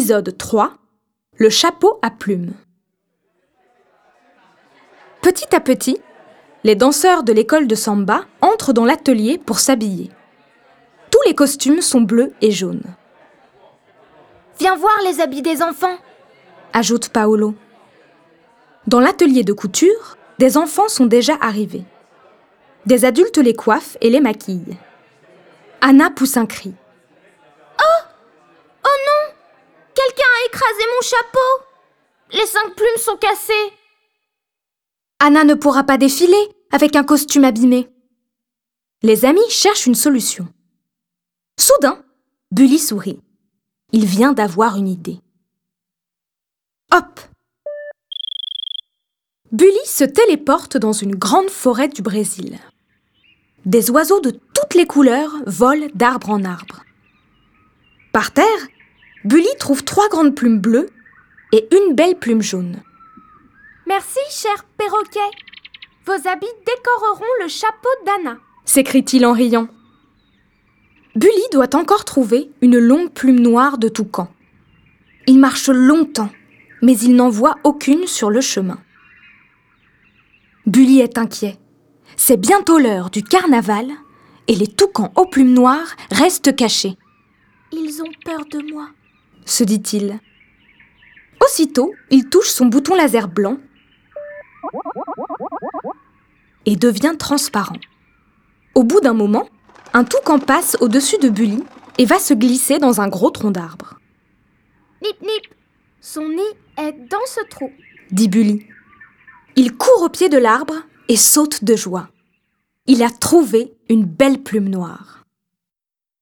Épisode 3. Le chapeau à plumes. Petit à petit, les danseurs de l'école de samba entrent dans l'atelier pour s'habiller. Tous les costumes sont bleus et jaunes. « Viens voir les habits des enfants !» ajoute Paolo. Dans l'atelier de couture, des enfants sont déjà arrivés. Des adultes les coiffent et les maquillent. Anna pousse un cri. Oh non! Quelqu'un a écrasé mon chapeau! Les 5 plumes sont cassées! Anna ne pourra pas défiler avec un costume abîmé. Les amis cherchent une solution. Soudain, Bully sourit. Il vient d'avoir une idée. Hop! Bully se téléporte dans une grande forêt du Brésil. Des oiseaux de toutes les couleurs volent d'arbre en arbre. Par terre, Bully trouve 3 grandes plumes bleues et une belle plume jaune. « Merci, cher perroquet. Vos habits décoreront le chapeau d'Anna !» s'écrie-t-il en riant. Bully doit encore trouver une longue plume noire de toucan. Il marche longtemps, mais il n'en voit aucune sur le chemin. Bully est inquiet. C'est bientôt l'heure du carnaval et les toucans aux plumes noires restent cachés. « Ils ont peur de moi !» se dit-il. Aussitôt, il touche son bouton laser blanc et devient transparent. Au bout d'un moment, un toucan passe au-dessus de Bully et va se glisser dans un gros tronc d'arbre. « Nip, nip, son nid est dans ce trou !» dit Bully. Il court au pied de l'arbre et saute de joie. Il a trouvé une belle plume noire.